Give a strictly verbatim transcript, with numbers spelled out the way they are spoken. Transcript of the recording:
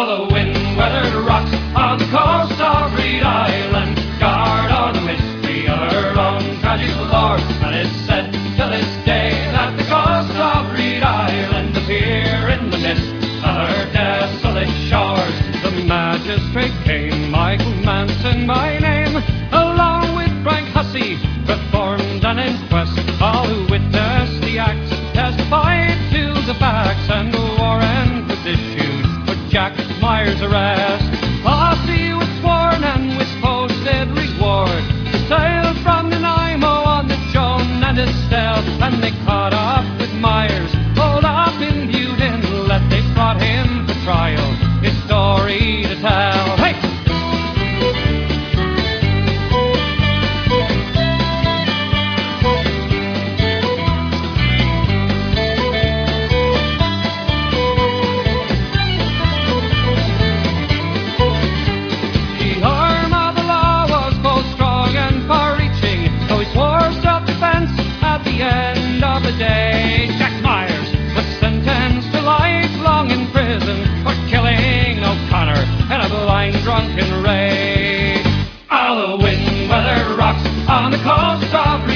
All the wind-weathered rocks on the coast of Reed Island guard on the mystery of her own tragic lore. And it's said to this day that the ghost of Reed Island appear in the mist of her desolate shores. The magistrate came, Michael Manson by name, along with Frank Hussey, performed an inquest. All who witnessed the acts testified to the facts, and a warrant was issued for Jack Myers' arrest. Hussey was sworn and was posted reward. They sailed from Nanaimo on the Joan and Estelle, and they caught up with Myers, pulled up in Butte Inlet. They brought him for trial, his story to tell. Hey! End of the day, Jack Myers was sentenced to lifelong in prison for killing O'Connor in a blind drunken rage. All the wind-weathered rocks on the coast of